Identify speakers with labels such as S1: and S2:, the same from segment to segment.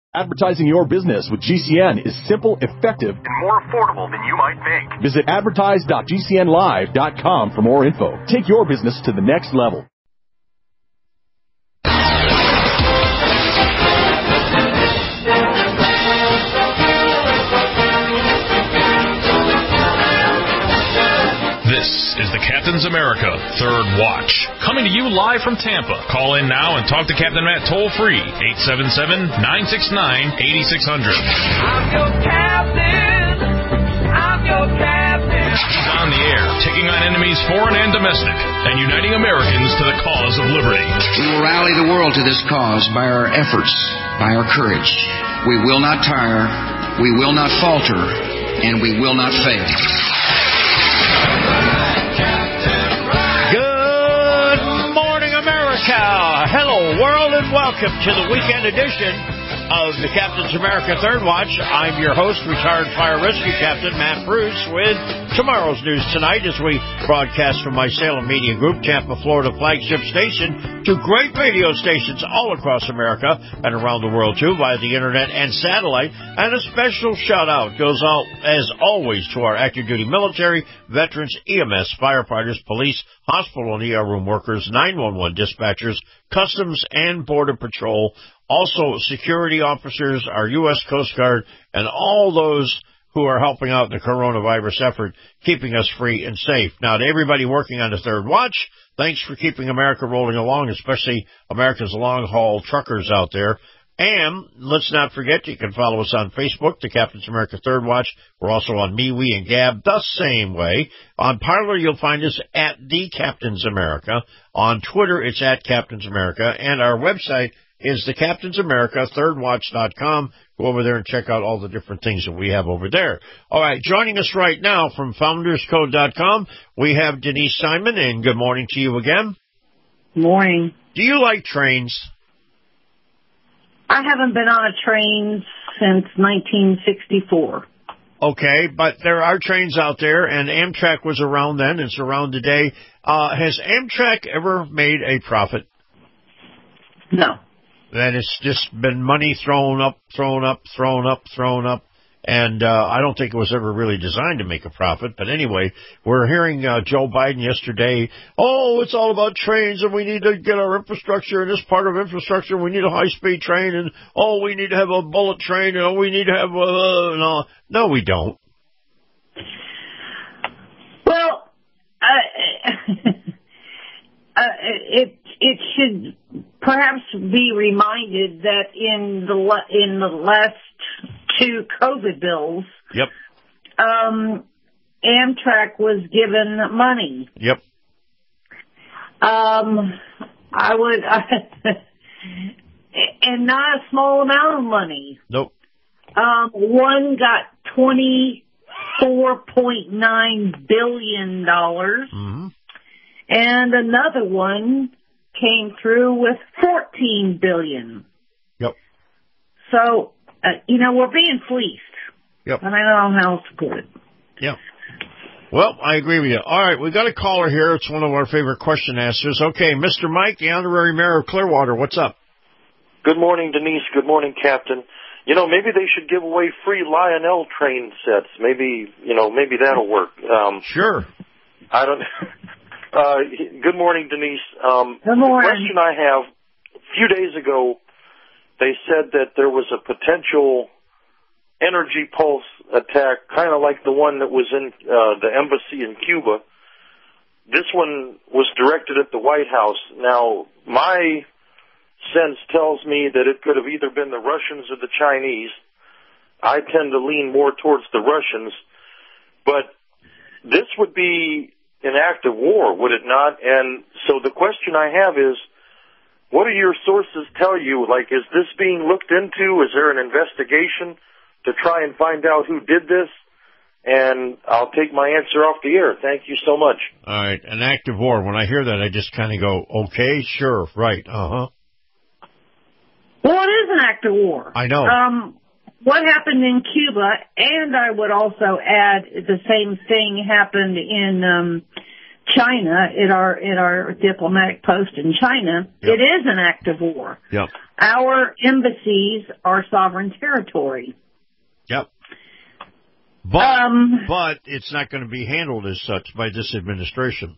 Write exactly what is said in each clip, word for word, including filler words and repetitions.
S1: Advertising your business with G C N is simple, effective, and more affordable than you might think. Visit advertise dot g c n live dot com for more info. Take your business to the next level.
S2: This is the Captain's America Third Watch, coming to you live from Tampa. Call in now and talk to Captain Matt toll-free, eight seven seven, nine six nine, eight six zero zero.
S3: I'm your captain. I'm your captain.
S2: He's on the air, taking on enemies foreign and domestic, and uniting Americans to the cause of liberty.
S4: We will rally the world to this cause by our efforts, by our courage. We will not tire, we will not falter, and we will not fail.
S5: Good morning, America. Hello, world, and welcome to the weekend edition of the Captain's America Third Watch. I'm your host, retired fire rescue captain Matt Bruce, with tomorrow's news tonight as we broadcast from my Salem Media Group, Tampa, Florida flagship station, to great radio stations all across America and around the world, too, via the internet and satellite. And a special shout-out goes out, as always, to our active duty military, veterans, E M S, firefighters, police, hospital and E R room workers, nine one one dispatchers, Customs and Border Patrol, also security officers, our U S Coast Guard, and all those who are helping out in the coronavirus effort, keeping us free and safe. Now, to everybody working on the Third Watch, thanks for keeping America rolling along, especially America's long-haul truckers out there. And let's not forget, you can follow us on Facebook, the Captain's America Third Watch. We're also on MeWe and Gab the same way. On Parler, you'll find us at The Captain's America. On Twitter, it's at Captain's America. And our website is the Captain's America Third Watch dot com. Go over there and check out all the different things that we have over there. All right, joining us right now from Founders Code dot com, we have Denise Simon, and good morning to you again.
S6: Morning.
S5: Do you like trains?
S6: I haven't been on a train since nineteen sixty-four.
S5: Okay, but there are trains out there, and Amtrak was around then. It's around today. Uh, has Amtrak ever made a profit?
S6: No.
S5: That it's just been money thrown up, thrown up, thrown up, thrown up. And uh, I don't think it was ever really designed to make a profit. But anyway, we're hearing uh, Joe Biden yesterday, oh, it's all about trains, and we need to get our infrastructure, and this part of infrastructure, we need a high-speed train, and, oh, we need to have a bullet train, and oh, we need to have a... No, no, we don't.
S6: Well, uh, uh, it it should perhaps be reminded that in the in the last two COVID bills,
S5: yep,
S6: um, Amtrak was given money.
S5: Yep.
S6: Um, I would, and not a small amount of money.
S5: Nope.
S6: Um, one got twenty-four point nine billion dollars,
S5: mm-hmm.
S6: and another one came through with fourteen billion
S5: Yep.
S6: dollars. So, uh, you know, we're being fleeced.
S5: Yep.
S6: And I don't know how else to put it.
S5: Yeah. Well, I agree with you. All right, we've got a caller here. It's one of our favorite question answers. Okay, Mister Mike, the honorary mayor of Clearwater, what's up?
S7: Good morning, Denise. Good morning, Captain. You know, maybe they should give away free Lionel train sets. Maybe, you know, maybe that'll work. Um,
S5: sure.
S7: I don't uh Good morning, Denise. Um,
S6: good morning.
S7: The question I have, a few days ago, they said that there was a potential energy pulse attack, kind of like the one that was in uh, the embassy in Cuba. This one was directed at the White House. Now, my sense tells me that it could have either been the Russians or the Chinese. I tend to lean more towards the Russians. But this would be an act of war, would it not? And so the question I have is, what do your sources tell you? Like, is this being looked into? Is there an investigation to try and find out who did this? And I'll take my answer off the air. Thank you so much.
S5: All right, an act of war. When I hear that, I just kind of go, okay, sure, right, uh-huh.
S6: Well, it is an act of war.
S5: I know.
S6: Um, what happened in Cuba, and I would also add the same thing happened in um, China, at our at our diplomatic post in China, yep. It is an act of war.
S5: Yep.
S6: Our embassies are sovereign territory.
S5: Yep. But
S6: um,
S5: but it's not going to be handled as such by this administration.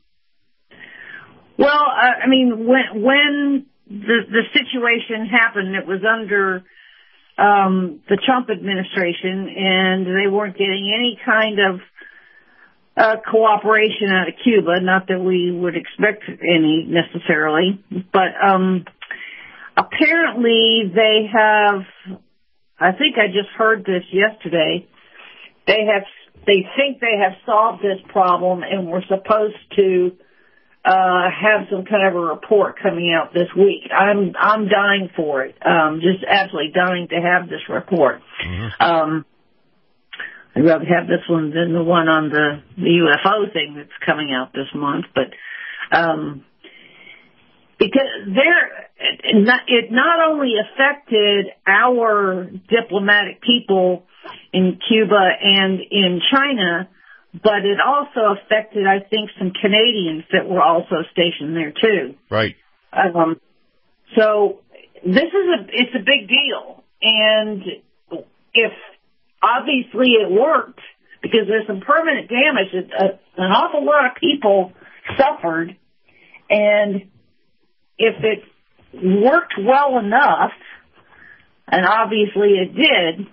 S6: Well, uh, I mean, when when the the situation happened, it was under um, the Trump administration, and they weren't getting any kind of uh, cooperation out of Cuba. Not that we would expect any necessarily, but um, apparently they have. I think I just heard this yesterday. They have. They think they have solved this problem, and we're supposed to. Uh, have some kind of a report coming out this week. I'm, I'm dying for it. Um, just absolutely dying to have this report. Mm-hmm. Um, I'd rather have this one than the one on the, the U F O thing that's coming out this month, but, um, because there, it not, it not only affected our diplomatic people in Cuba and in China, but it also affected, I think, some Canadians that were also stationed there too.
S5: Right.
S6: Um, so this is a, it's a big deal. And if obviously it worked, because there's some permanent damage, uh, an awful lot of people suffered. And if it worked well enough, and obviously it did,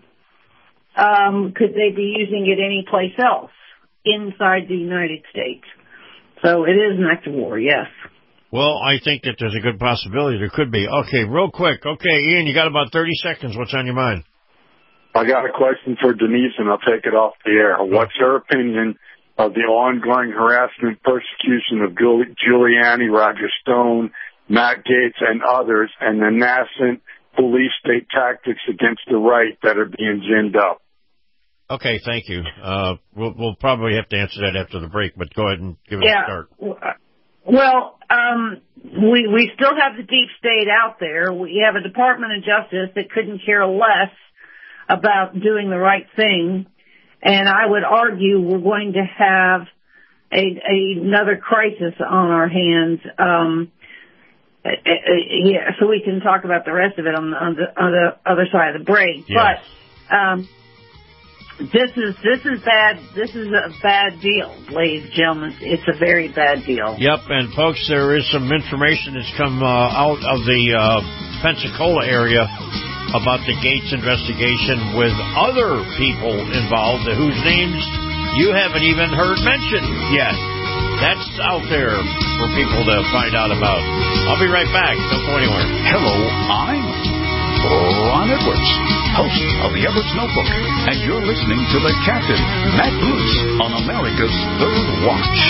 S6: um, could they be using it anyplace else? Inside the United States. So it is an act of war, yes.
S5: Well, I think that there's a good possibility there could be. Okay, real quick. Okay, Ian, you got about thirty seconds. What's on your mind?
S8: I got a question for Denise, and I'll take it off the air. What's her opinion of the ongoing harassment, persecution of Giuliani, Roger Stone, Matt Gaetz, and others, and the nascent police state tactics against the right that are being ginned up?
S5: Okay, thank you. Uh, we'll, we'll probably have to answer that after the break, but go ahead and give it
S6: yeah.
S5: a start.
S6: Well, um, we we still have the deep state out there. We have a Department of Justice that couldn't care less about doing the right thing, and I would argue we're going to have a, a another crisis on our hands. Um, uh, uh, yeah, so we can talk about the rest of it on the on the, on the other side of the break,
S5: yes.
S6: but. Um, This is this is bad. This is a bad deal, ladies and gentlemen. It's a very bad deal.
S5: Yep, and folks, there is some information that's come uh, out of the uh, Pensacola area about the Gaetz investigation with other people involved whose names you haven't even heard mentioned yet. That's out there for people to find out about. I'll be right back. Don't go anywhere.
S9: Hello, I'm Ron Edwards, host of the Edwards Notebook, and you're listening to the Captain, Matt Bruce, on America's Third Watch.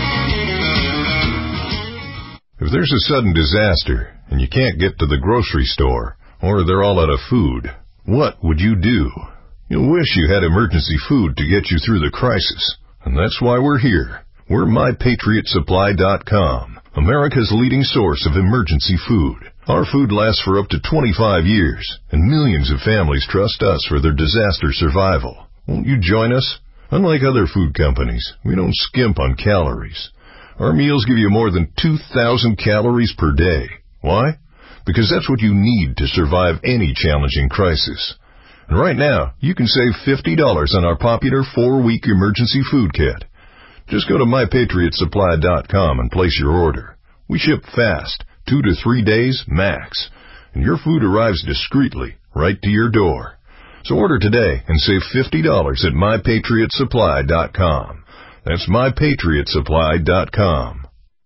S10: If there's a sudden disaster and you can't get to the grocery store, or they're all out of food, what would you do? You'll wish you had emergency food to get you through the crisis, and that's why we're here. We're My Patriot Supply dot com, America's leading source of emergency food. Our food lasts for up to twenty-five years, and millions of families trust us for their disaster survival. Won't you join us? Unlike other food companies, we don't skimp on calories. Our meals give you more than two thousand calories per day. Why? Because that's what you need to survive any challenging crisis. And right now, you can save fifty dollars on our popular four-week emergency food kit. Just go to My Patriot Supply dot com and place your order. We ship fast. Two to three days max, and your food arrives discreetly right to your door. So order today and save fifty dollars at My Patriot Supply dot com. That's My Patriot Supply dot com.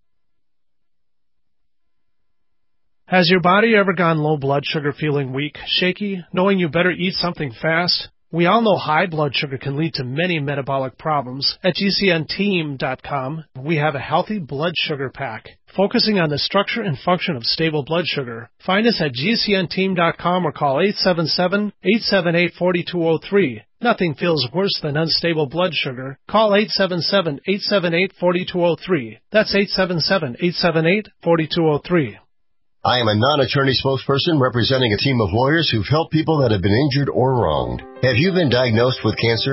S11: Has your body ever gone low blood sugar, feeling weak, shaky, knowing you better eat something fast? We all know high blood sugar can lead to many metabolic problems. At G C N team dot com, we have a healthy blood sugar pack, focusing on the structure and function of stable blood sugar. Find us at G C N team dot com or call eight seven seven, eight seven eight, four two zero three. Nothing feels worse than unstable blood sugar. Call eight seven seven, eight seven eight, four two zero three. That's eight seven seven, eight seven eight, four two zero three.
S12: I am a non-attorney spokesperson representing a team of lawyers who've helped people that have been injured or wronged. Have you been diagnosed with cancer?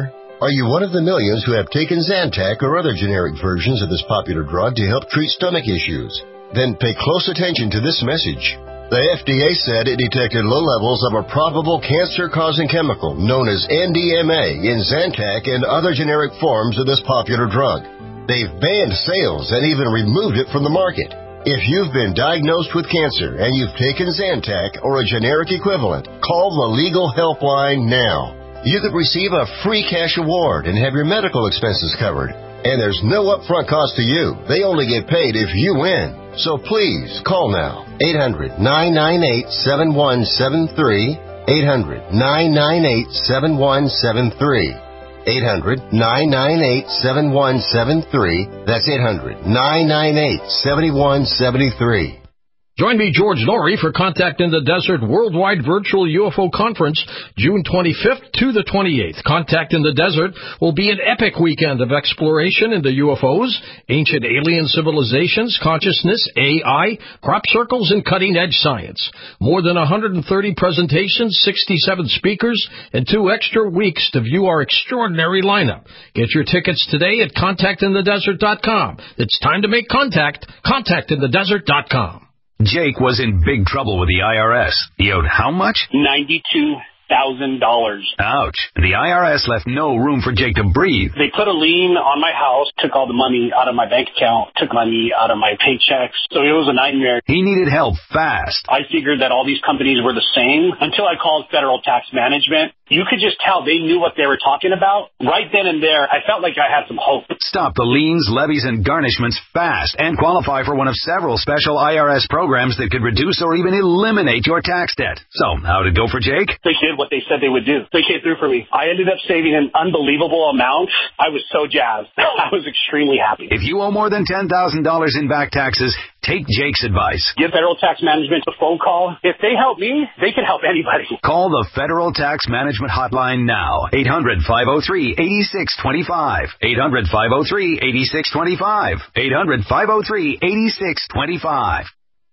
S12: Are you one of the millions who have taken Zantac or other generic versions of this popular drug to help treat stomach issues? Then pay close attention to this message. The F D A said it detected low levels of a probable cancer-causing chemical known as N D M A in Zantac and other generic forms of this popular drug. They've banned sales and even removed it from the market. If you've been diagnosed with cancer and you've taken Zantac or a generic equivalent, call the legal helpline now. You could receive a free cash award and have your medical expenses covered. And there's no upfront cost to you. They only get paid if you win. So please, call now. eight hundred, nine nine eight, seven one seven three. eight hundred, nine nine eight, seven one seven three. eight hundred, nine nine eight, seven one seven three. That's eight hundred, nine nine eight, seven one seven three.
S13: Join me, George Norrie, for Contact in the Desert Worldwide Virtual U F O Conference, June twenty-fifth to the twenty-eighth. Contact in the Desert will be an epic weekend of exploration into U F Os, ancient alien civilizations, consciousness, A I, crop circles, and cutting-edge science. More than one hundred thirty presentations, sixty-seven speakers, and two extra weeks to view our extraordinary lineup. Get your tickets today at contact in the desert dot com. It's time to make contact. contact in the desert dot com.
S14: Jake was in big trouble with the I R S. He owed how much?
S15: ninety-two thousand dollars.
S14: Ouch. The I R S left no room for Jake to breathe.
S15: They put a lien on my house, took all the money out of my bank account, took money out of my paychecks. So it was a nightmare.
S14: He needed help fast.
S15: I figured that all these companies were the same until I called Federal Tax Management. You could just tell they knew what they were talking about. Right then and there, I felt like I had some hope.
S14: Stop the liens, levies, and garnishments fast and qualify for one of several special I R S programs that could reduce or even eliminate your tax debt. So, how'd it go for Jake?
S15: They did what they said they would do. They came through for me. I ended up saving an unbelievable amount. I was so jazzed. I was extremely happy.
S14: If you owe more than ten thousand dollars in back taxes, take Jake's advice.
S15: Give Federal Tax Management a phone call. If they help me, they can help anybody.
S14: Call the Federal Tax Management Hotline now. eight hundred, five oh three, eight six two five. eight hundred, five oh three, eight six two five. eight hundred, five oh three, eight six two five.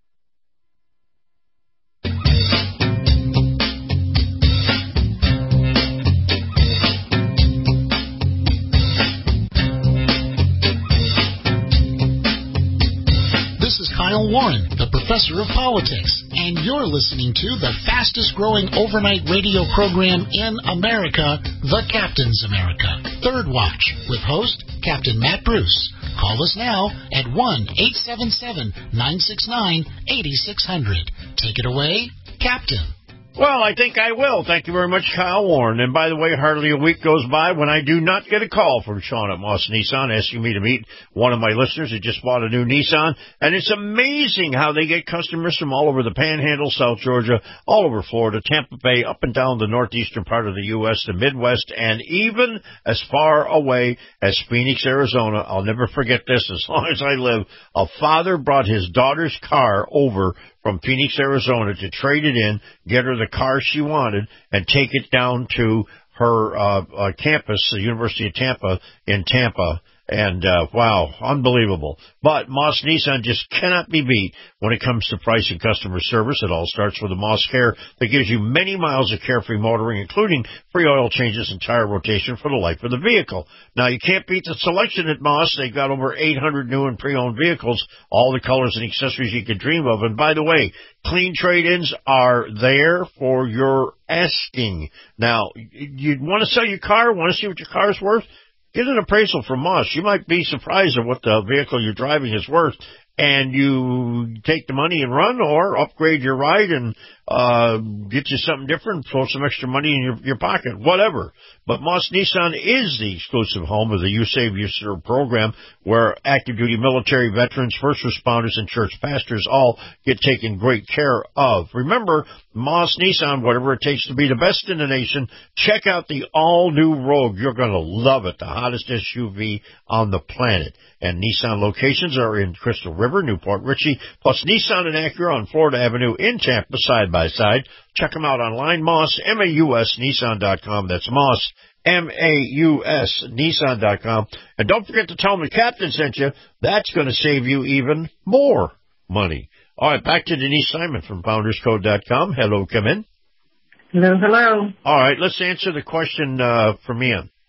S16: This is Kyle Warren, the professor of politics, and you're listening to the fastest growing overnight radio program in America, The Captain's America, Third Watch, with host Captain Matt Bruce. Call us now at one eight seven seven, nine six nine, eight six zero zero. Take it away, Captain.
S5: Well, I think I will. Thank you very much, Kyle Warren. And by the way, hardly a week goes by when I do not get a call from Sean at Moss Nissan asking me to meet one of my listeners who just bought a new Nissan. And it's amazing how they get customers from all over the Panhandle, South Georgia, all over Florida, Tampa Bay, up and down the northeastern part of the U S, the Midwest, and even as far away as Phoenix, Arizona. I'll never forget this as long as I live. A father brought his daughter's car over from Phoenix, Arizona, to trade it in, get her the car she wanted, and take it down to her uh, uh campus, the University of Tampa, in Tampa. And, uh, wow, unbelievable. But Moss Nissan just cannot be beat when it comes to price and customer service. It all starts with a Moss Care that gives you many miles of carefree motoring, including free oil changes and tire rotation for the life of the vehicle. Now, you can't beat the selection at Moss. They've got over eight hundred new and pre-owned vehicles, all the colors and accessories you could dream of. And by the way, clean trade-ins are there for your asking. Now, you want to sell your car, want to see what your car is worth? Get an appraisal from Moss. You might be surprised at what the vehicle you're driving is worth, and you take the money and run, or upgrade your ride and uh get you something different, throw some extra money in your, your pocket, whatever. But Moss Nissan is the exclusive home of the You Save, You Serve program, where active-duty military veterans, first responders, and church pastors all get taken great care of. Remember, Moss Nissan, whatever it takes to be the best in the nation. Check out the all-new Rogue. You're going to love it, the hottest S U V on the planet. And Nissan locations are in Crystal River, Newport Richey, plus Nissan and Acura on Florida Avenue in Tampa, side by side. Check them out online, Moss, M A U S, Nissan dot com. That's Moss, M A U S, Nissan dot com. And don't forget to tell them the Captain sent you. That's going to save you even more money. All right, back to Denise Simon from Founders Code dot com. Hello, come in.
S6: Hello, hello.
S5: All right, let's answer the question uh, from Ian.
S6: No.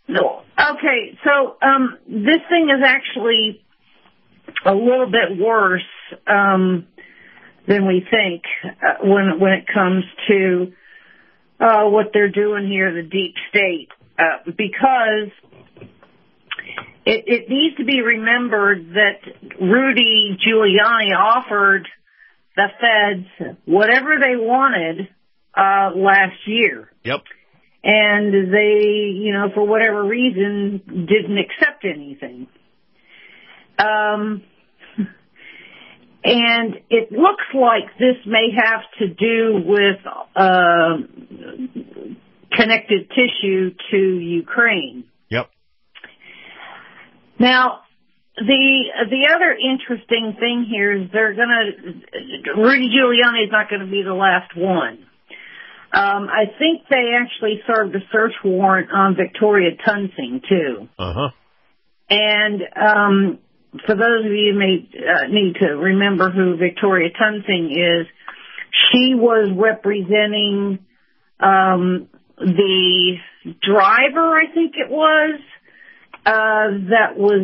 S6: Okay, so um, this thing is actually a little bit worse um, than we think uh, when when it comes to uh, what they're doing here, the deep state, uh, because it, it needs to be remembered that Rudy Giuliani offered the feds whatever they wanted uh, last year.
S5: Yep.
S6: And they, you know, for whatever reason, didn't accept anything. Um, and it looks like this may have to do with uh, connective tissue to Ukraine.
S5: Yep.
S6: Now, the the other interesting thing here is they're going to, Rudy Giuliani is not going to be the last one. Um, I think they actually served a search warrant on Victoria Tunsing, too.
S5: Uh-huh.
S6: And um, for those of you who may uh, need to remember who Victoria Tunsing is, she was representing um, the driver, I think it was, uh, that was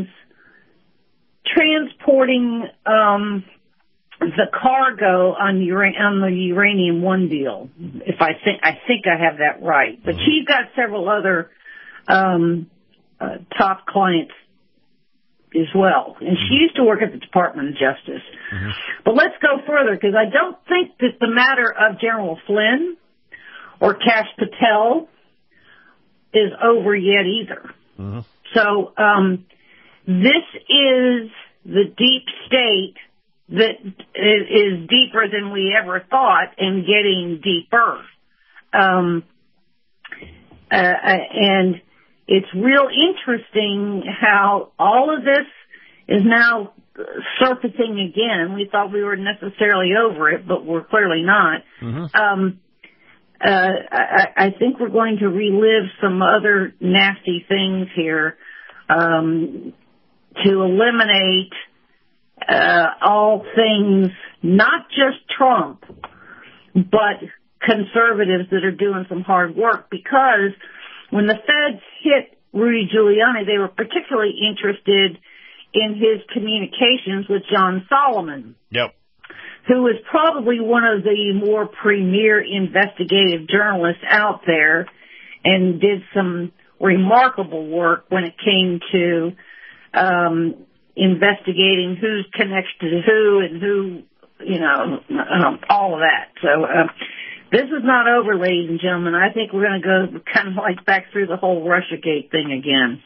S6: transporting um the cargo on, Ura- on the Uranium One deal, if I think I think I have that right. But she's got several other um, uh, top clients as well, and she used to work at the Department of Justice.
S5: Mm-hmm.
S6: But let's go further, because I don't think that the matter of General Flynn or Kash Patel is over yet either.
S5: Mm-hmm.
S6: So um, this is the deep state that is deeper than we ever thought and getting deeper. Um, uh, and it's real interesting how all of this is now surfacing again. We thought we were necessarily over it, but we're clearly not.
S5: Mm-hmm.
S6: Um, uh, I, I think we're going to relive some other nasty things here um, to eliminate Uh, all things, not just Trump, but conservatives that are doing some hard work. Because when the feds hit Rudy Giuliani, they were particularly interested in his communications with John Solomon.
S5: Yep.
S6: Who is probably one of the more premier investigative journalists out there and did some remarkable work when it came to um investigating who's connected to who and who, you know, um, all of that. So uh, this is not over, ladies and gentlemen. I think we're going to go kind of like back through the whole Russiagate thing again.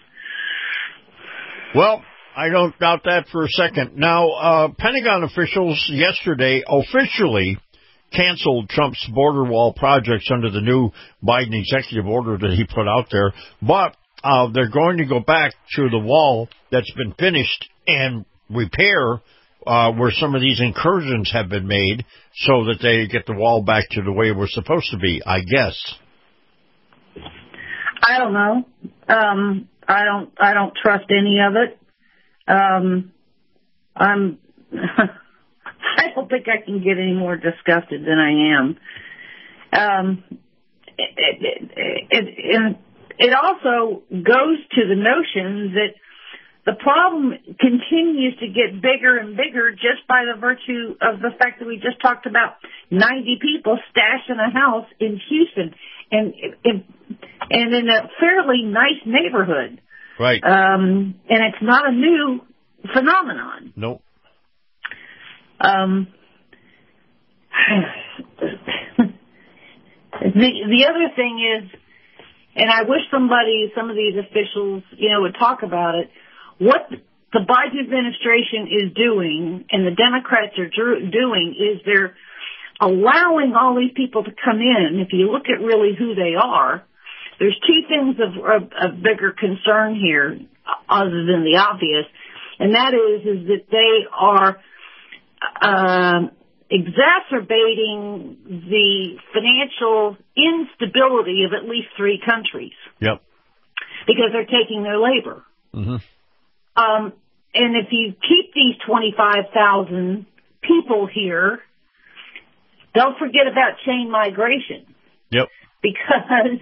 S5: Well, I don't doubt that for a second. Now, uh, Pentagon officials yesterday officially canceled Trump's border wall projects under the new Biden executive order that he put out there, but uh, they're going to go back to the wall that's been finished and repair uh, where some of these incursions have been made so that they get the wall back to the way it was supposed to be, I guess.
S6: I don't know. Um, I don't, I don't trust any of it. Um, I'm, I don't think I can get any more disgusted than I am. Um, it, it, it, it, it also goes to the notion that the problem continues to get bigger and bigger just by the virtue of the fact that we just talked about ninety people stashed in a house in Houston and, and, and in a fairly nice neighborhood.
S5: Right.
S6: Um, and it's not a new phenomenon.
S5: Nope.
S6: Um, the, the other thing is, and I wish somebody, some of these officials, you know, would talk about it, what the Biden administration is doing and the Democrats are doing is they're allowing all these people to come in. If you look at really who they are, there's two things of, of, of bigger concern here other than the obvious, and that is, is that they are uh, exacerbating the financial instability of at least three countries.
S5: Yep.
S6: Because they're taking their labor.
S5: Mm-hmm.
S6: Um, and if you keep these twenty-five thousand people here, don't forget about chain migration.
S5: Yep.
S6: Because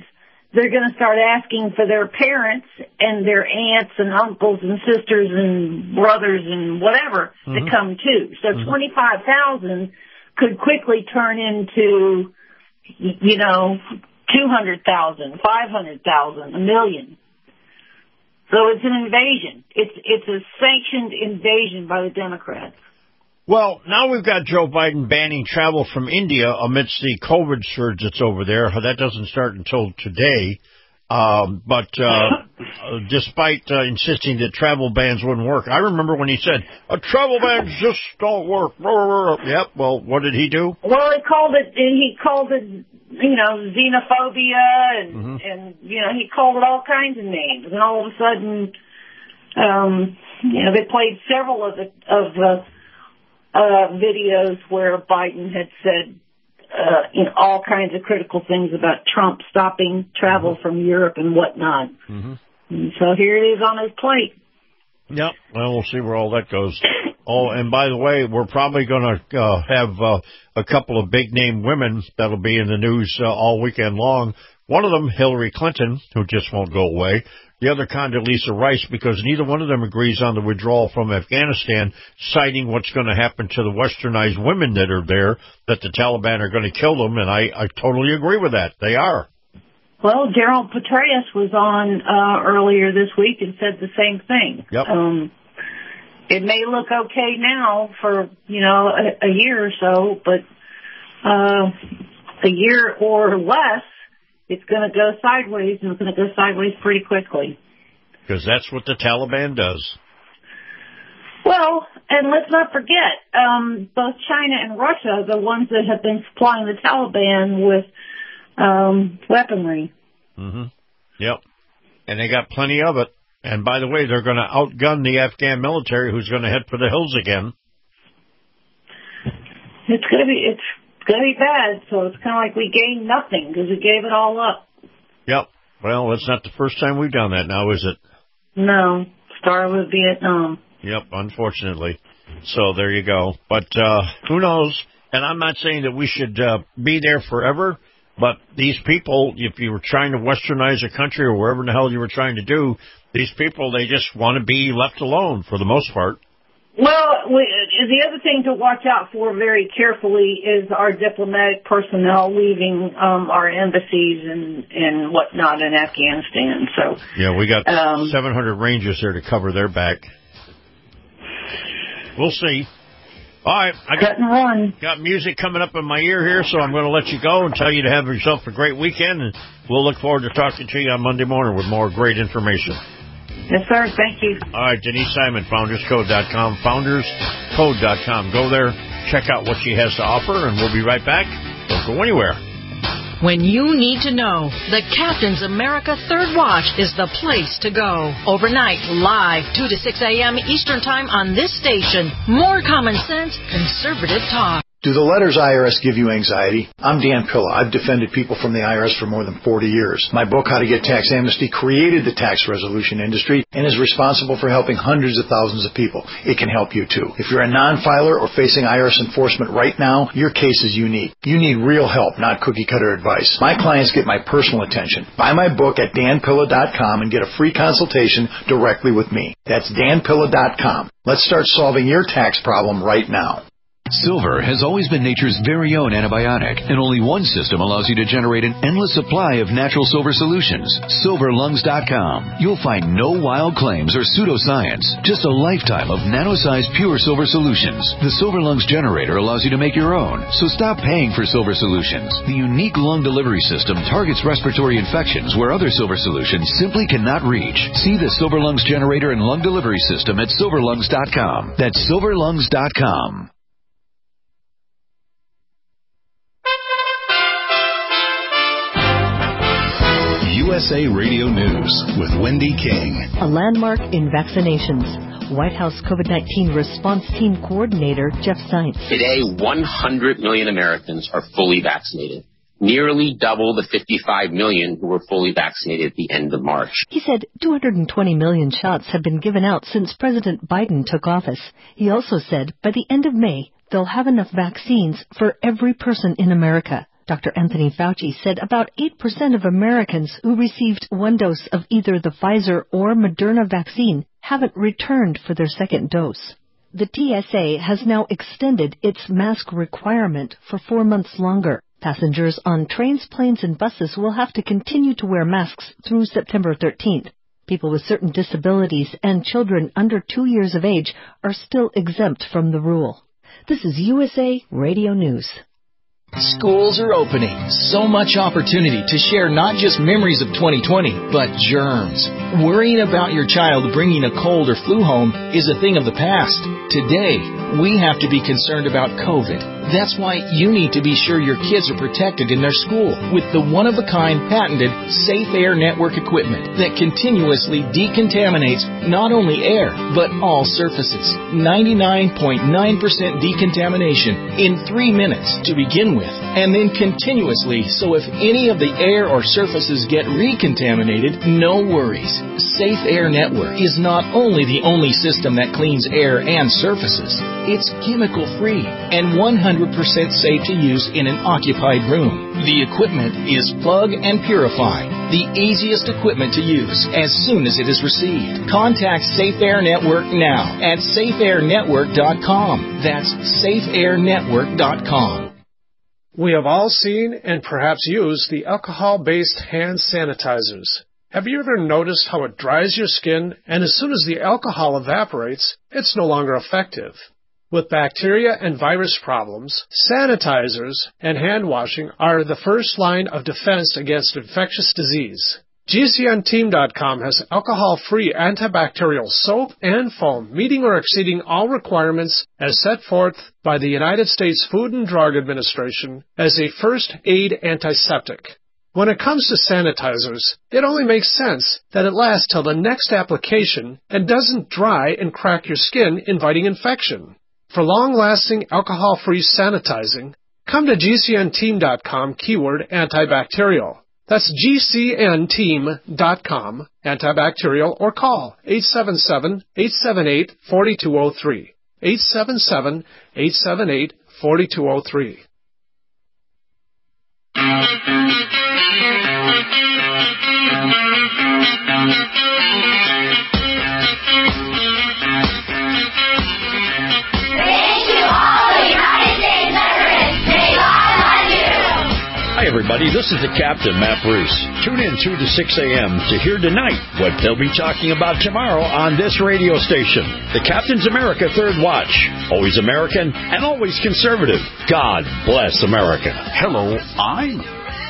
S6: they're going to start asking for their parents and their aunts and uncles and sisters and brothers and whatever mm-hmm. to come too. So mm-hmm. twenty-five thousand could quickly turn into, you know, two hundred thousand, five hundred thousand, a million. So it's an invasion. It's it's a sanctioned invasion by the Democrats.
S5: Well, now we've got Joe Biden banning travel from India amidst the COVID surge that's over there. That doesn't start until today. Um, but uh, despite uh, insisting that travel bans wouldn't work, I remember when he said, "A travel bans just don't work." Yep. Well, what did he do?
S6: Well, he called it. He called it, you know, xenophobia, and mm-hmm. and you know, he called it all kinds of names. And all of a sudden, um, you know, they played several of the of the uh, videos where Biden had said, Uh, you know, all kinds of critical things about Trump stopping travel mm-hmm. from Europe and whatnot. Mm-hmm. And so here it is on his plate.
S5: Yep. Well, we'll see where all that goes. Oh, and by the way, we're probably going to uh, have uh, a couple of big-name women that'll be in the news uh, all weekend long. One of them, Hillary Clinton, who just won't go away. The other, Condoleezza Rice, because neither one of them agrees on the withdrawal from Afghanistan, citing what's going to happen to the westernized women that are there, that the Taliban are going to kill them, and I, I totally agree with that. They are.
S6: Well, Gerald Petraeus was on uh, earlier this week and said the same thing.
S5: Yep.
S6: Um, it may look okay now for, you know, a, a year or so, but uh, a year or less, it's going to go sideways, and it's going to go sideways pretty quickly.
S5: Because that's what the Taliban does.
S6: Well, and let's not forget, um, both China and Russia are the ones that have been supplying the Taliban with um, weaponry.
S5: Mm-hmm. Yep. And they got plenty of it. And by the way, they're going to outgun the Afghan military, who's going to head for the hills again.
S6: It's going to be... it's. Going to be bad, so it's kind of like we gained nothing because we gave it all up.
S5: Yep. Well, it's not the first time we've done that now, is it?
S6: No. Started with Vietnam.
S5: Yep, unfortunately. So there you go. But uh, who knows? And I'm not saying that we should uh, be there forever, but these people, if you were trying to westernize a country or wherever the hell you were trying to do, these people, they just want to be left alone for the most part.
S6: Well, we, the other thing to watch out for very carefully is our diplomatic personnel leaving um, our embassies and, and whatnot in Afghanistan. So
S5: yeah, we got
S6: um,
S5: seven hundred Rangers there to cover their back. We'll see. All right, I got,
S6: run.
S5: got music coming up in my ear here, so I'm going to let you go and tell you to have yourself a great weekend, and we'll look forward to talking to you on Monday morning with more great information.
S6: Yes, sir. Thank you.
S5: All right, Denise Simon, founders code dot com, founders code dot com. Go there, check out what she has to offer, and we'll be right back. Don't go anywhere.
S17: When you need to know, the Captain's America Third Watch is the place to go. Overnight, live, two to six a.m. Eastern Time on this station. More common sense, conservative talk.
S18: Do the letters I R S give you anxiety? I'm Dan Pilla. I've defended people from the I R S for more than forty years. My book, How to Get Tax Amnesty, created the tax resolution industry and is responsible for helping hundreds of thousands of people. It can help you, too. If you're a non-filer or facing I R S enforcement right now, your case is unique. You need real help, not cookie-cutter advice. My clients get my personal attention. Buy my book at dan pilla dot com and get a free consultation directly with me. That's dan pilla dot com. Let's start solving your tax problem right now.
S19: Silver has always been nature's very own antibiotic, and only one system allows you to generate an endless supply of natural silver solutions. silver lungs dot com. You'll find no wild claims or pseudoscience, just a lifetime of nano-sized pure silver solutions. The Silver Lungs generator allows you to make your own, so stop paying for silver solutions. The unique lung delivery system targets respiratory infections where other silver solutions simply cannot reach. See the Silver Lungs generator and lung delivery system at silver lungs dot com. That's silver lungs dot com.
S9: U S A Radio News with Wendy King.
S20: A landmark in vaccinations. White House COVID nineteen Response Team Coordinator Jeff Zients.
S21: Today, one hundred million Americans are fully vaccinated, nearly double the fifty-five million who were fully vaccinated at the end of March.
S20: He said two hundred twenty million shots have been given out since President Biden took office. He also said by the end of May, they'll have enough vaccines for every person in America. Doctor Anthony Fauci said about eight percent of Americans who received one dose of either the Pfizer or Moderna vaccine haven't returned for their second dose. The T S A has now extended its mask requirement for four months longer. Passengers on trains, planes, and buses will have to continue to wear masks through September thirteenth. People with certain disabilities and children under two years of age are still exempt from the rule. This is U S A Radio News.
S1: Schools are opening. So much opportunity to share not just memories of twenty twenty, but germs. Worrying about your child bringing a cold or flu home is a thing of the past. Today, we have to be concerned about COVID. That's why you need to be sure your kids are protected in their school with the one-of-a-kind patented Safe Air Network equipment that continuously decontaminates not only air, but all surfaces. ninety-nine point nine percent decontamination in three minutes to begin with, and then continuously, so if any of the air or surfaces get recontaminated, no worries. Safe Air Network is not only the only system that cleans air and surfaces, it's chemical-free and one hundred percent safe to use in an occupied room. The equipment is plug and purify, the easiest equipment to use as soon as it is received. Contact Safe Air Network now at safe air network dot com. That's safe air network dot com.
S11: We have all seen and perhaps used the alcohol-based hand sanitizers. Have you ever noticed how it dries your skin, and as soon as the alcohol evaporates, it's no longer effective? With bacteria and virus problems, sanitizers and hand washing are the first line of defense against infectious disease. G C N team dot com has alcohol-free antibacterial soap and foam meeting or exceeding all requirements as set forth by the United States Food and Drug Administration as a first aid antiseptic. When it comes to sanitizers, it only makes sense that it lasts till the next application and doesn't dry and crack your skin, inviting infection. For long-lasting alcohol-free sanitizing, come to G C N team dot com keyword antibacterial. That's G C N team dot com antibacterial, or call eight seven seven, eight seven eight, four two zero three. eight seven seven, eight seven eight, four two zero three.
S5: Hi, everybody. This is the Captain, Matt Bruce. Tune in two to six a.m. to hear tonight what they'll be talking about tomorrow on this radio station. The Captain's America Third Watch. Always American and always conservative. God bless America.
S9: Hello, I'm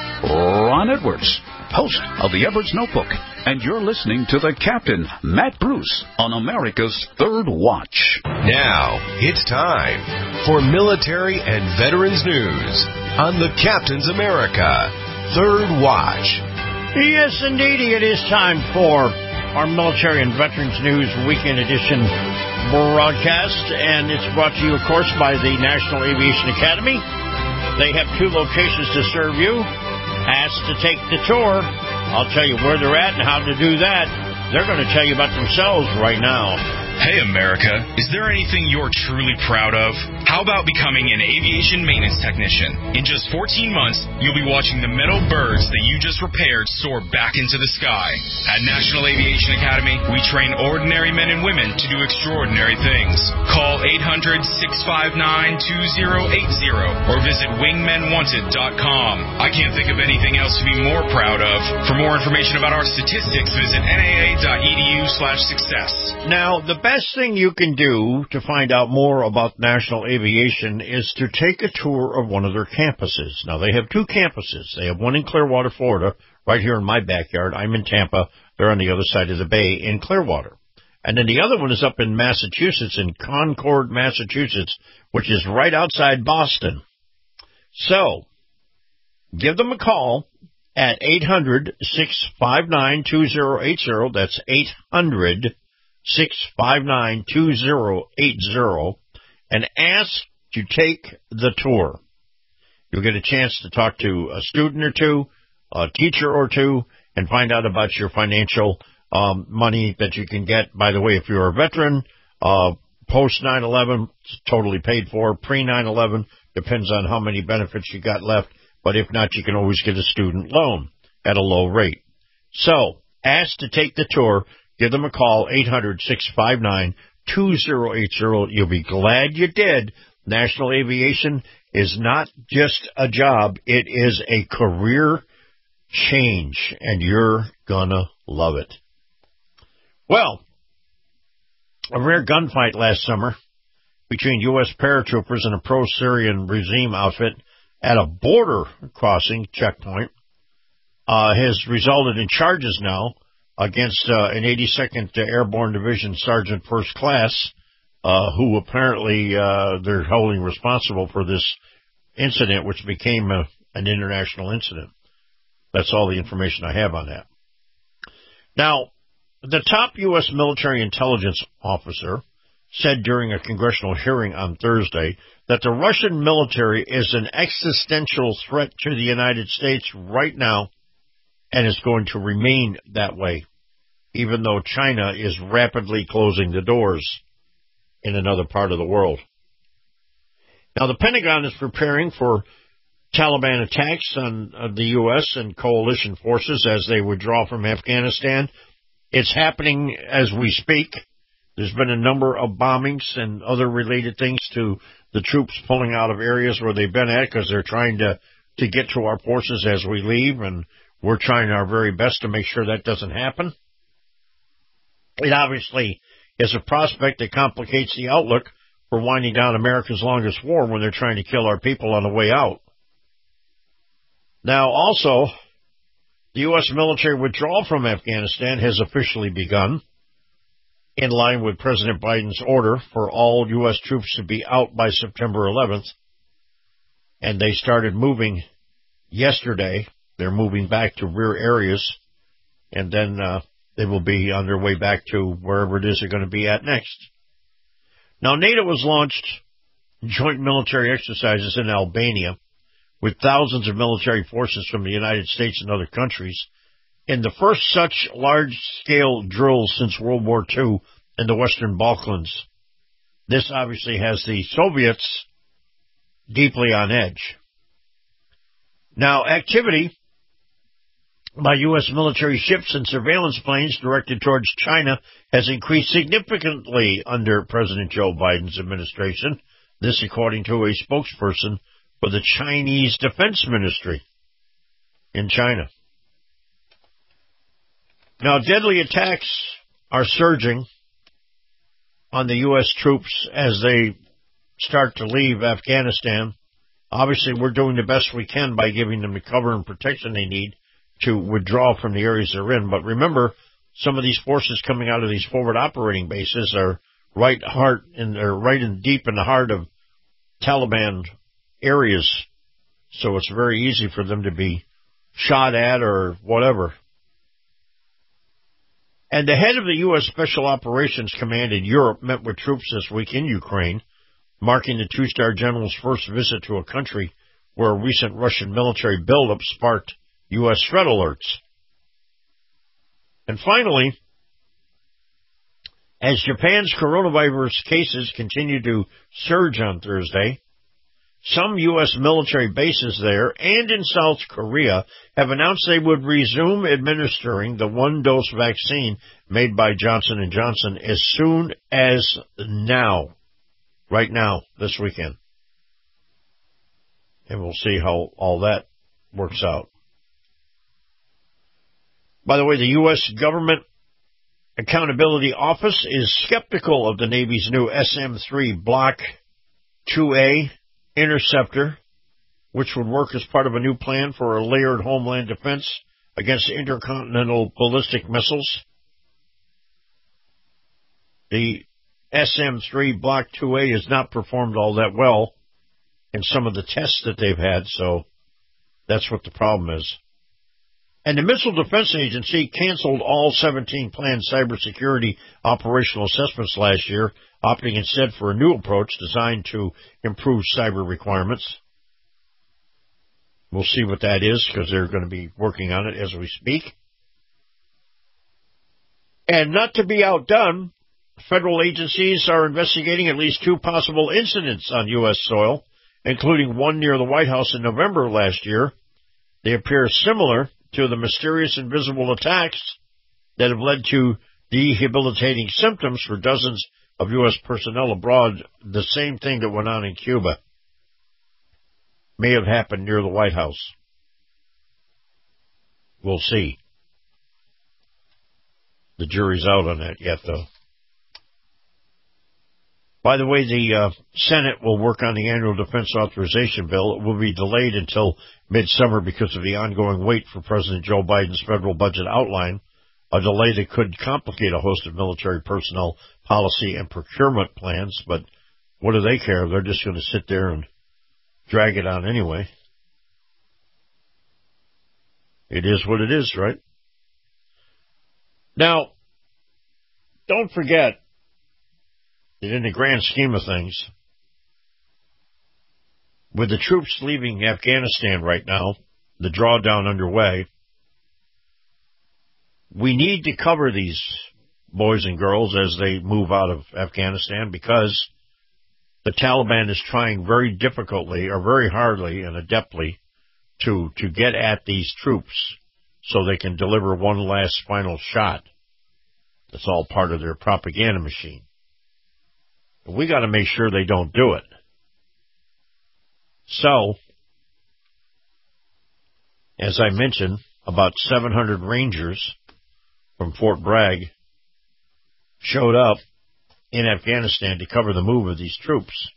S9: Ron Edwards, host of the Edwards Notebook, and you're listening to the Captain, Matt Bruce, on America's Third Watch.
S22: Now, it's time for military and veterans news on the Captain's America Third Watch.
S5: Yes, indeedy, it is time for our Military and Veterans News Weekend Edition broadcast, and it's brought to you, of course, by the National Aviation Academy. They have two locations to serve you. Ask to take the tour. I'll tell you where they're at and how to do that. They're going to tell you about themselves right now.
S2: Hey, America, is there anything you're truly proud of? How about becoming an aviation maintenance technician? In just fourteen months, you'll be watching the metal birds that you just repaired soar back into the sky. At National Aviation Academy, we train ordinary men and women to do extraordinary things. Call eight hundred, six five nine, two zero eight zero or visit wingmen wanted dot com. I can't think of anything else to be more proud of. For more information about our statistics, visit N A A dot E D U slash success.
S5: Now, the best thing you can do to find out more about National Aviation is to take a tour of one of their campuses. Now, they have two campuses. They have one in Clearwater, Florida, right here in my backyard. I'm in Tampa. They're on the other side of the bay in Clearwater. And then the other one is up in Massachusetts, in Concord, Massachusetts, which is right outside Boston. So, give them a call at eight hundred, six five nine, two zero eight zero. That's eight hundred, six five nine, two zero eight zero, and ask to take the tour. You'll get a chance to talk to a student or two, a teacher or two, and find out about your financial um, money that you can get. By the way, if you're a veteran, uh, post nine eleven, it's totally paid for. Pre nine eleven, depends on how many benefits you got left. But if not, you can always get a student loan at a low rate. So, ask to take the tour. Give them a call, eight hundred, six five nine, two zero eight zero. You'll be glad you did. National Aviation is not just a job. It is a career change, and you're gonna love it. Well, a rare gunfight last summer between U S paratroopers and a pro-Syrian regime outfit at a border crossing checkpoint uh, has resulted in charges now against uh, an eighty-second Airborne Division Sergeant First Class, uh, who apparently uh, they're holding responsible for this incident, which became a, an international incident. That's all the information I have on that. Now, the top U S military intelligence officer said during a congressional hearing on Thursday that the Russian military is an existential threat to the United States right now and is going to remain that way, even though China is rapidly closing the doors in another part of the world. Now, the Pentagon is preparing for Taliban attacks on uh, the U S and coalition forces as they withdraw from Afghanistan. It's happening as we speak. There's been a number of bombings and other related things to the troops pulling out of areas where they've been at because they're trying to, to get to our forces as we leave, and we're trying our very best to make sure that doesn't happen. It obviously is a prospect that complicates the outlook for winding down America's longest war when they're trying to kill our people on the way out. Now, also, the U S military withdrawal from Afghanistan has officially begun, in line with President Biden's order for all U S troops to be out by September eleventh. And they started moving yesterday. They're moving back to rear areas, and then uh, they will be on their way back to wherever it is they're going to be at next. Now, NATO has launched joint military exercises in Albania with thousands of military forces from the United States and other countries, in the first such large-scale drills since World War Two in the Western Balkans. This obviously has the Soviets deeply on edge. Now, activity by U S military ships and surveillance planes directed towards China has increased significantly under President Joe Biden's administration. This according to a spokesperson for the Chinese Defense Ministry in China. Now, deadly attacks are surging on the U S troops as they start to leave Afghanistan. Obviously, we're doing the best we can by giving them the cover and protection they need to withdraw from the areas they're in. But remember, some of these forces coming out of these forward operating bases are right heart and they're right in deep in the heart of Taliban areas, so it's very easy for them to be shot at or whatever. And the head of the U S Special Operations Command in Europe met with troops this week in Ukraine, marking the two-star general's first visit to a country where a recent Russian military buildup sparked U S threat alerts. And finally, as Japan's coronavirus cases continue to surge on Thursday, some U S military bases there and in South Korea have announced they would resume administering the one-dose vaccine made by Johnson and Johnson as soon as now, right now, this weekend. And we'll see how all that works out. By the way, the U S Government Accountability Office is skeptical of the Navy's new S M three Block two A interceptor, which would work as part of a new plan for a layered homeland defense against intercontinental ballistic missiles. The S M three Block two A has not performed all that well in some of the tests that they've had, so that's what the problem is. And the Missile Defense Agency canceled all seventeen planned cybersecurity operational assessments last year, opting instead for a new approach designed to improve cyber requirements. We'll see what that is, because they're going to be working on it as we speak. And not to be outdone, federal agencies are investigating at least two possible incidents on U S soil including one near the White House in November last year. They appear similar to the mysterious invisible attacks that have led to debilitating symptoms for dozens of U S personnel abroad. The same thing that went on in Cuba may have happened near the White House. We'll see. The jury's out on that yet, though. By the way, the uh, Senate will work on the annual defense authorization bill. It will be delayed until midsummer because of the ongoing wait for President Joe Biden's federal budget outline, a delay that could complicate a host of military personnel policy and procurement plans. But what do they care? They're just going to sit there and drag it on anyway. It is what it is, right? Now, don't forget that in the grand scheme of things, with the troops leaving Afghanistan right now, the drawdown underway, we need to cover these boys and girls as they move out of Afghanistan because the Taliban is trying very difficultly or very hardly and adeptly to, to get at these troops so they can deliver one last final shot. That's all part of their propaganda machine. We got to make sure they don't do it. So, as I mentioned, about seven hundred Rangers from Fort Bragg showed up in Afghanistan to cover the move of these troops.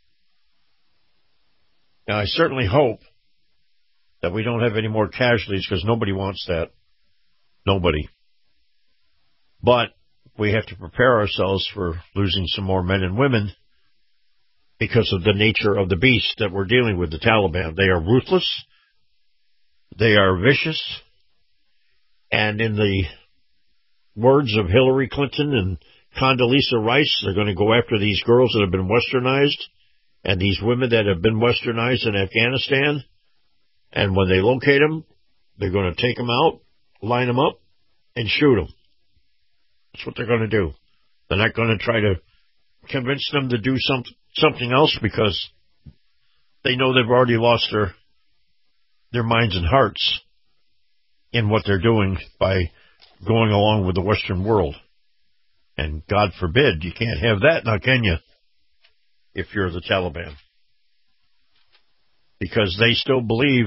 S5: Now, I certainly hope that we don't have any more casualties because nobody wants that. Nobody. But we have to prepare ourselves for losing some more men and women because of the nature of the beast that we're dealing with, the Taliban. They are ruthless. They are vicious. And in the words of Hillary Clinton and Condoleezza Rice, they're going to go after these girls that have been westernized and these women that have been westernized in Afghanistan. And when they locate them, they're going to take them out, line them up, and shoot them. That's what they're going to do. They're not going to try to convince them to do some, something else because they know they've already lost their their minds and hearts in what they're doing by going along with the Western world. And God forbid, you can't have that now, can you, if you're the Taliban? Because they still believe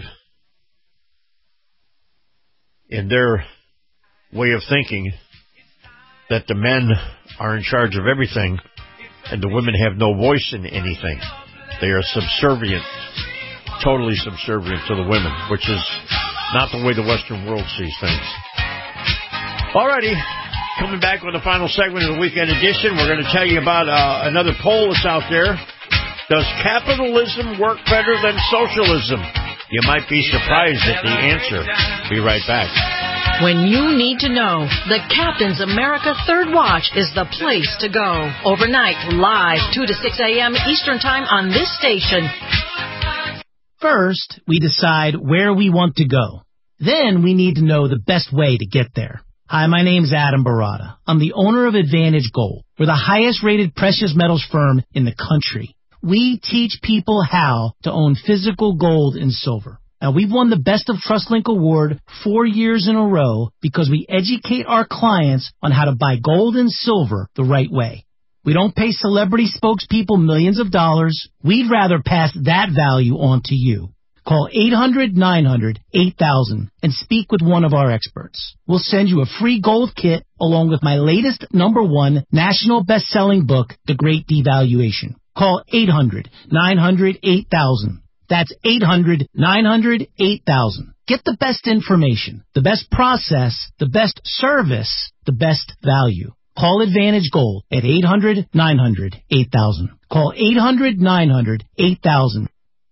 S5: in their way of thinking that the men are in charge of everything and the women have no voice in anything. They are subservient, totally subservient to the women, which is not the way the Western world sees things. Alrighty, coming back with the final segment of the weekend edition, we're going to tell you about uh, another poll that's out there. Does capitalism work better than socialism? You might be surprised at the answer. Be right back.
S17: When you need to know, the Captain's America Third Watch is the place to go. Overnight, live, two to six a.m. Eastern Time on this station.
S3: First, we decide where we want to go. Then we need to know the best way to get there. Hi, my name's Adam Barada. I'm the owner of Advantage Gold. We're the highest-rated precious metals firm in the country. We teach people how to own physical gold and silver. Now, we've won the Best of TrustLink Award four years in a row because we educate our clients on how to buy gold and silver the right way. We don't pay celebrity spokespeople millions of dollars. We'd rather pass that value on to you. Call eight hundred nine hundred eight thousand and speak with one of our experts. We'll send you a free gold kit along with my latest number one national best-selling book, The Great Devaluation. Call eight hundred nine hundred eight thousand. That's eight hundred nine hundred eight thousand. Get the best information, the best process, the best service, the best value. Call Advantage Gold at eight hundred nine hundred eight thousand. Call eight hundred nine hundred eight thousand.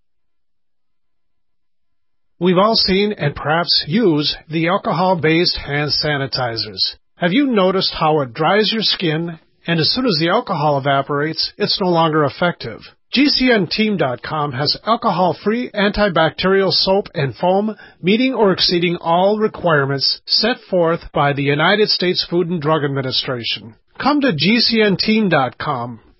S11: We've all seen and perhaps use the alcohol-based hand sanitizers. Have you noticed how it dries your skin, and as soon as the alcohol evaporates, it's no longer effective? G C N team dot com has alcohol-free antibacterial soap and foam meeting or exceeding all requirements set forth by the United States Food and Drug Administration. Come to G C N team dot com.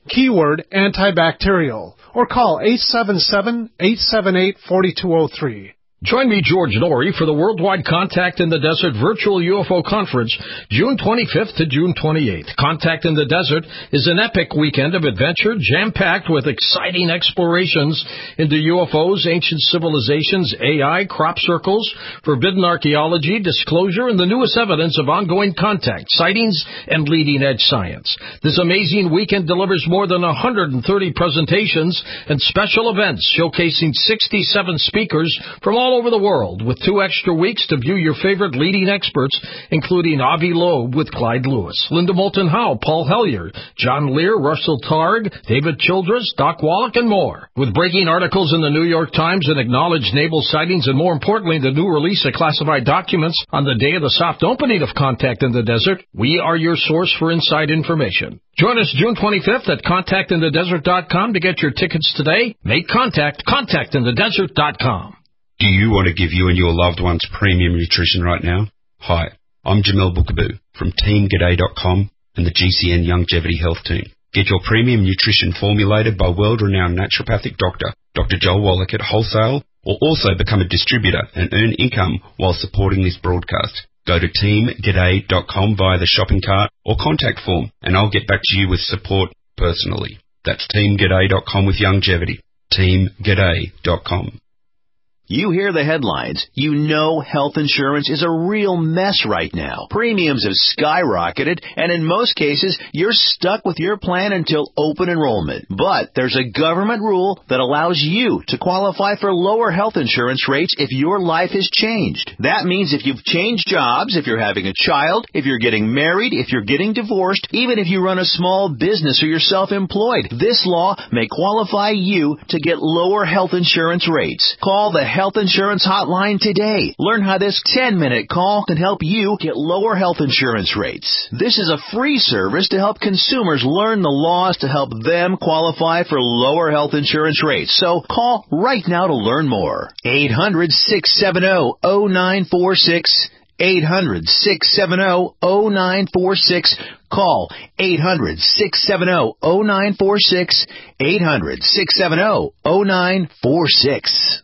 S11: keyword antibacterial, or call eight seven seven, eight seven eight, four two zero three.
S13: Join me, George Norrie, for the Worldwide Contact in the Desert Virtual U F O Conference, June twenty-fifth to June twenty-eighth. Contact in the Desert is an epic weekend of adventure, jam-packed with exciting explorations into U F Os, ancient civilizations, A I, crop circles, forbidden archaeology, disclosure, and the newest evidence of ongoing contact, sightings, and leading-edge science. This amazing weekend delivers more than one hundred thirty presentations and special events showcasing sixty-seven speakers from all over the world, with two extra weeks to view your favorite leading experts, including Avi Loeb with Clyde Lewis, Linda Moulton Howe, Paul Hellyer, John Lear, Russell Targ, David Childress, Doc Wallach, and more. With breaking articles in the New York Times and acknowledged naval sightings, and more importantly, the new release of classified documents on the day of the soft opening of Contact in the Desert, we are your source for inside information. Join us June twenty-fifth at contact in the desert dot com to get your tickets today. Make contact, contact in the desert dot com.
S4: Do you want to give you and your loved ones premium nutrition right now? Hi, I'm Jamel Bookaboo from team g'day dot com and the G C N Longevity Health Team. Get your premium nutrition formulated by world-renowned naturopathic doctor, Doctor Joel Wallach at wholesale, or also become a distributor and earn income while supporting this broadcast. Go to team g'day dot com via the shopping cart or contact form, and I'll get back to you with support personally. That's team g'day dot com with longevity. team g'day dot com.
S7: You hear the headlines. You know health insurance is a real mess right now. Premiums have skyrocketed, and in most cases, you're stuck with your plan until open enrollment. But there's a government rule that allows you to qualify for lower health insurance rates if your life has changed. That means if you've changed jobs, if you're having a child, if you're getting married, if you're getting divorced, even if you run a small business or you're self-employed, this law may qualify you to get lower health insurance rates. Call the Health Insurance Hotline today. Learn how this ten-minute call can help you get lower health insurance rates. This is a free service to help consumers learn the laws to help them qualify for lower health insurance rates. So call right now to learn more. eight hundred, six seven zero, zero nine four six. eight hundred, six seven zero, zero nine four six. Call eight hundred, six seven zero, zero nine four six. eight hundred, six seven zero, zero nine four six.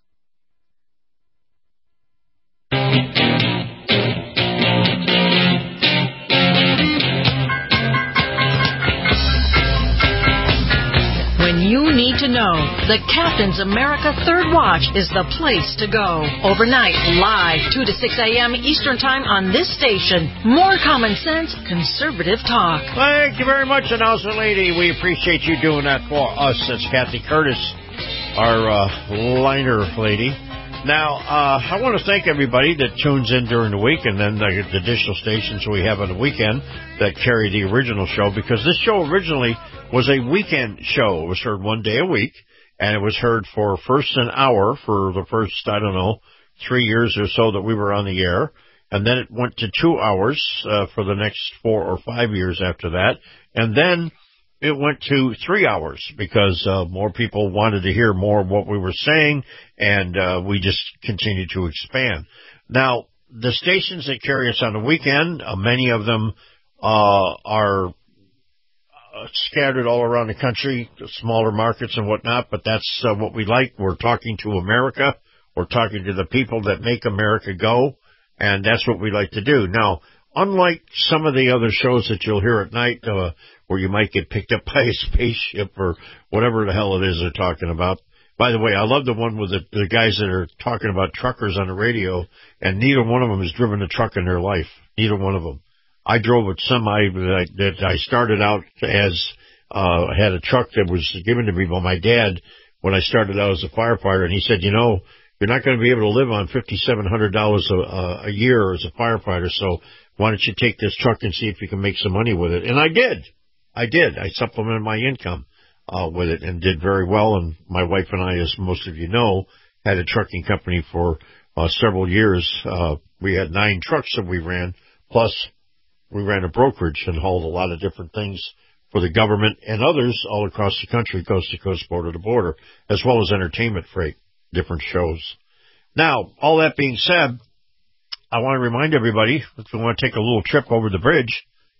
S17: When you need to know, the Captain's America Third Watch is the place to go. Overnight, live, two to six a.m. Eastern Time on this station. More common sense, conservative talk.
S5: Thank you very much, announcer lady. We appreciate you doing that for us. That's Kathy Curtis, our uh, liner lady. Now, uh, I want to thank everybody that tunes in during the week, and then the, the additional stations we have on the weekend that carry the original show, because this show originally was a weekend show. It was heard one day a week, and it was heard for first an hour for the first, I don't know, three years or so that we were on the air, and then it went to two hours uh, for the next four or five years after that, and then it went to three hours because uh, more people wanted to hear more of what we were saying, and uh, we just continued to expand. Now, the stations that carry us on the weekend, uh, many of them uh, are uh, scattered all around the country, smaller markets and whatnot, but that's uh, what we like. We're talking to America. We're talking to the people that make America go, and that's what we like to do. Now, unlike some of the other shows that you'll hear at night, uh, where you might get picked up by a spaceship or whatever the hell it is they're talking about. By the way, I love the one with the, the guys that are talking about truckers on the radio, and neither one of them has driven a truck in their life. Neither one of them. I drove a semi that I, that I started out as, uh, had a truck that was given to me by my dad when I started out as a firefighter, and he said, you know, you're not going to be able to live on five thousand seven hundred dollars a, a year as a firefighter, so why don't you take this truck and see if you can make some money with it? And I did. I did. I supplemented my income uh, with it and did very well. And my wife and I, as most of you know, had a trucking company for uh, several years. Uh, we had nine trucks that we ran, plus we ran a brokerage and hauled a lot of different things for the government and others all across the country, coast to coast, border to border, as well as entertainment freight, different shows. Now, all that being said, I want to remind everybody, if we want to take a little trip over the bridge,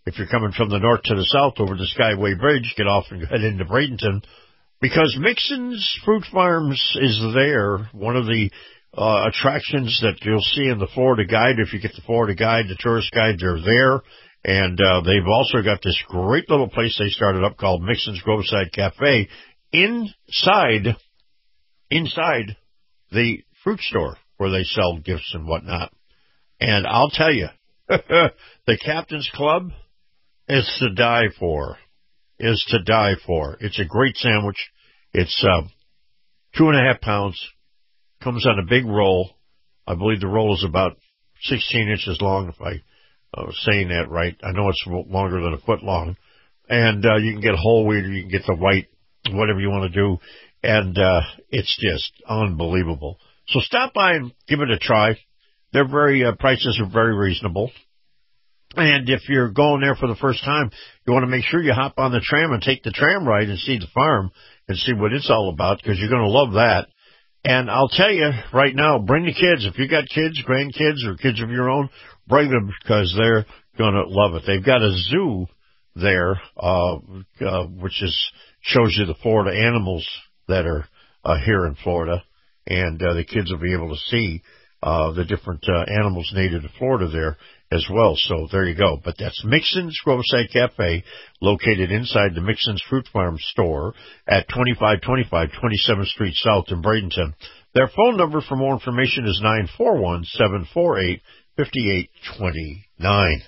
S5: if you're coming from the north to the south over the Skyway Bridge, get off and head into Bradenton, because Mixon's Fruit Farms is there, one of the uh, attractions that you'll see in the Florida Guide. If you get the Florida Guide, the tourist guide, they're there. And uh, they've also got this great little place they started up called Mixon's Groveside Cafe inside, inside the fruit store where they sell gifts and whatnot. And I'll tell you, the Captain's Club is to die for, is to die for. It's a great sandwich. It's uh, two and a half pounds, comes on a big roll. I believe the roll is about sixteen inches long, if I I was saying that right. I know it's longer than a foot long. And uh, you can get whole wheat or you can get the white, whatever you want to do. And uh, it's just unbelievable. So stop by and give it a try. Their very uh, prices are very reasonable. And if you're going there for the first time, you want to make sure you hop on the tram and take the tram ride and see the farm and see what it's all about, because you're going to love that. And I'll tell you right now, bring the kids. If you got kids, grandkids, or kids of your own, bring them, because they're going to love it. They've got a zoo there, uh, uh, which is shows you the Florida animals that are uh, here in Florida, and uh, the kids will be able to see uh, the different uh, animals native to Florida there as well. So there you go. But that's Mixon's Groveside Cafe, located inside the Mixon's Fruit Farm store at twenty-five twenty-five twenty-seventh Street South in Bradenton. Their phone number for more information is nine four one, seven four eight, five eight two nine.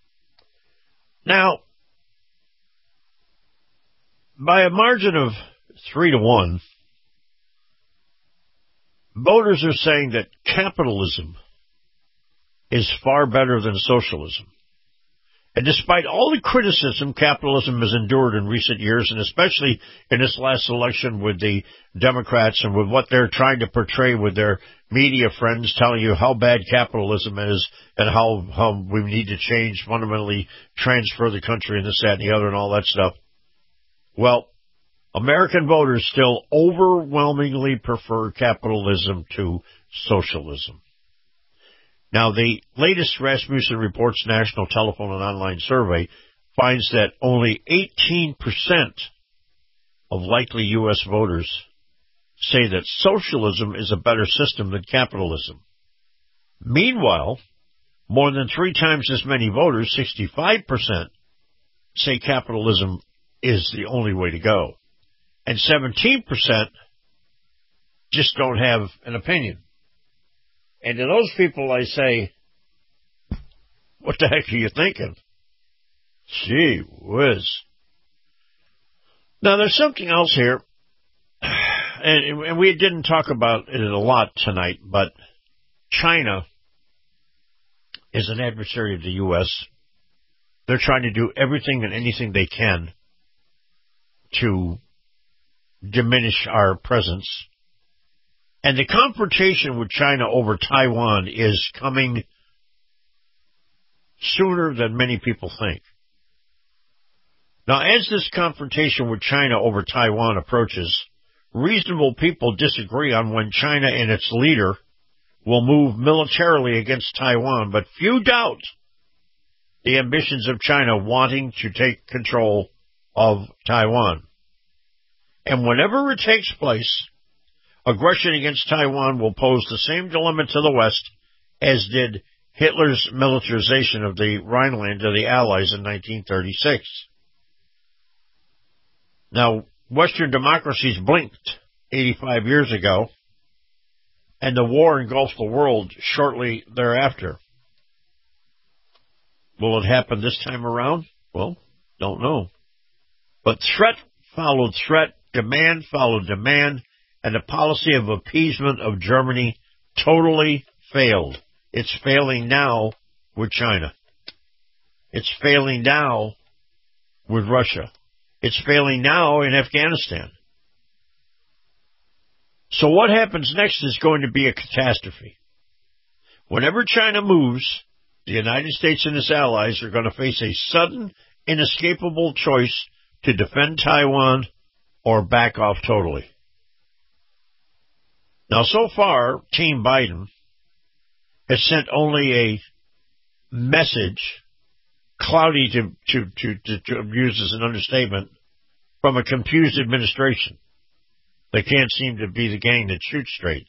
S5: Now, by a margin of three to one, voters are saying that capitalism is far better than socialism. And despite all the criticism capitalism has endured in recent years, and especially in this last election with the Democrats and with what they're trying to portray with their media friends, telling you how bad capitalism is and how, how we need to change, fundamentally transfer the country and this, that, and the other and all that stuff. Well, American voters still overwhelmingly prefer capitalism to socialism. Now, the latest Rasmussen Reports National Telephone and Online Survey finds that only eighteen percent of likely U S voters say that socialism is a better system than capitalism. Meanwhile, more than three times as many voters, sixty-five percent, say capitalism is the only way to go. And seventeen percent just don't have an opinion. And to those people, I say, what the heck are you thinking? Gee whiz. Now, there's something else here, and, and we didn't talk about it a lot tonight, but China is an adversary of the U S. They're trying to do everything and anything they can to diminish our presence. And the confrontation with China over Taiwan is coming sooner than many people think. Now, as this confrontation with China over Taiwan approaches, reasonable people disagree on when China and its leader will move militarily against Taiwan, but few doubt the ambitions of China wanting to take control of Taiwan. And whenever it takes place, aggression against Taiwan will pose the same dilemma to the West as did Hitler's militarization of the Rhineland to the Allies in nineteen thirty-six. Now, Western democracies blinked eighty-five years ago, and the war engulfed the world shortly thereafter. Will it happen this time around? Well, don't know. But threat followed threat, demand followed demand, and the policy of appeasement of Germany totally failed. It's failing now with China. It's failing now with Russia. It's failing now in Afghanistan. So what happens next is going to be a catastrophe. Whenever China moves, the United States and its allies are going to face a sudden, inescapable choice to defend Taiwan or back off totally. Now, so far, Team Biden has sent only a message cloudy to, to, to, to, to use as an understatement, from a confused administration. They can't seem to be the gang that shoots straight.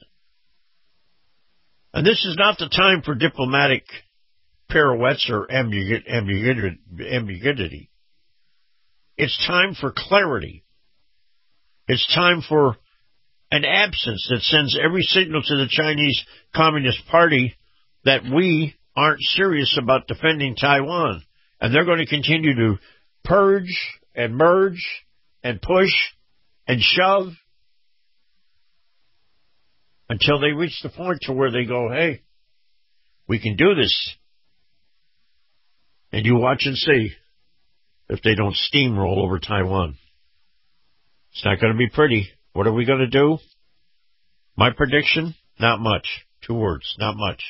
S5: And this is not the time for diplomatic pirouettes or ambiguity. It's time for clarity. It's time for an absence that sends every signal to the Chinese Communist Party that we aren't serious about defending Taiwan. And they're going to continue to purge and merge and push and shove until they reach the point to where they go, hey, we can do this. And you watch and see if they don't steamroll over Taiwan. It's not going to be pretty. What are we going to do? My prediction, not much. Two words, not much.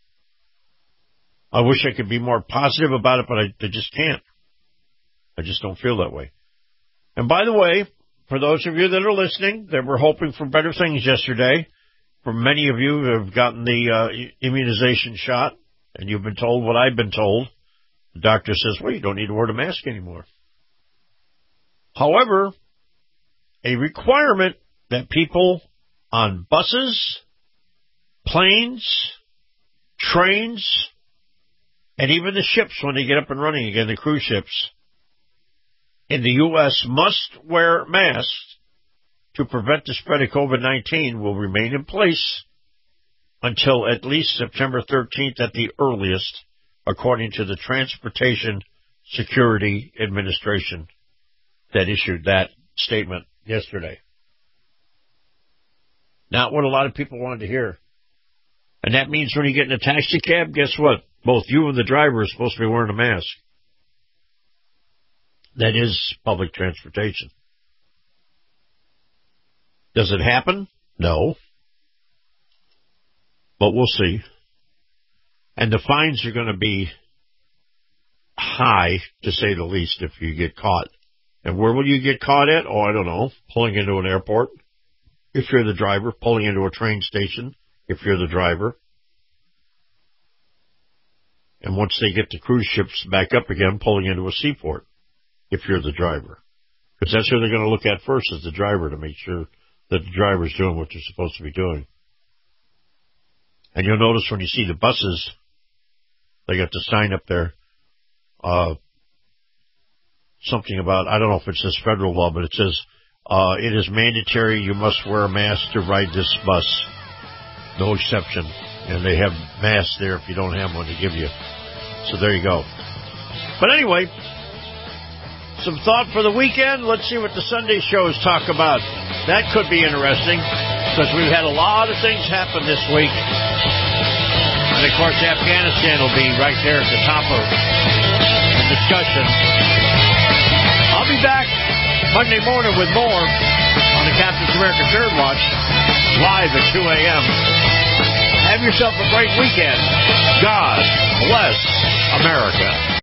S5: I wish I could be more positive about it, but I, I just can't. I just don't feel that way. And by the way, for those of you that are listening, that were hoping for better things yesterday, for many of you who have gotten the uh, immunization shot, and you've been told what I've been told, the doctor says, well, you don't need to wear a mask anymore. However, a requirement that people on buses, planes, trains, and even the ships, when they get up and running again, the cruise ships in the U S must wear masks to prevent the spread of COVID nineteen will remain in place until at least September thirteenth at the earliest, according to the Transportation Security Administration that issued that statement yesterday. Not what a lot of people wanted to hear. And that means when you get in a taxi cab, guess what? Both you and the driver are supposed to be wearing a mask. That is public transportation. Does it happen? No. But we'll see. And the fines are going to be high, to say the least, if you get caught. And where will you get caught at? Oh, I don't know. Pulling into an airport, if you're the driver. Pulling into a train station, if you're the driver. And once they get the cruise ships back up again, pulling into a seaport, if you're the driver. Because that's who they're going to look at first, is the driver, to make sure that the driver's doing what they're supposed to be doing. And you'll notice when you see the buses, they got the sign up there, uh, something about, I don't know if it says federal law, but it says, uh, it is mandatory, you must wear a mask to ride this bus. No exception. And they have masks there if you don't have one to give you. So there you go. But anyway, some thought for the weekend. Let's see what the Sunday shows talk about. That could be interesting, because we've had a lot of things happen this week. And, of course, Afghanistan will be right there at the top of the discussion. I'll be back Monday morning with more on the Captain's America Third Watch, live at two a.m. Have yourself a great weekend. God bless America.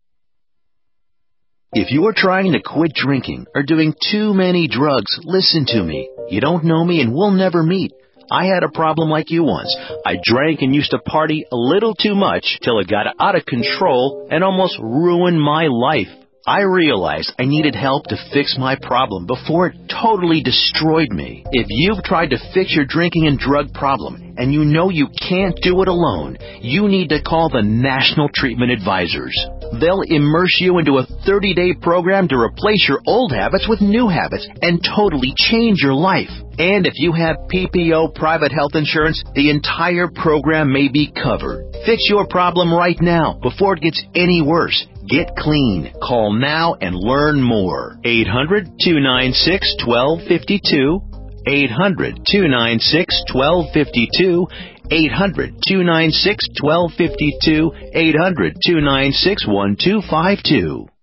S7: If you are trying to quit drinking or doing too many drugs, listen to me. You don't know me and we'll never meet. I had a problem like you once. I drank and used to party a little too much till it got out of control and almost ruined my life. I realized I needed help to fix my problem before it totally destroyed me. If you've tried to fix your drinking and drug problem and you know you can't do it alone, you need to call the National Treatment Advisors. They'll immerse you into a thirty-day program to replace your old habits with new habits and totally change your life. And if you have P P O private health insurance, the entire program may be covered. Fix your problem right now before it gets any worse. Get clean. Call now and learn more. eight hundred, two nine six, one two five two. eight hundred, two nine six, one two five two. eight hundred, two nine six, one two five two. eight hundred, two nine six, one two five two.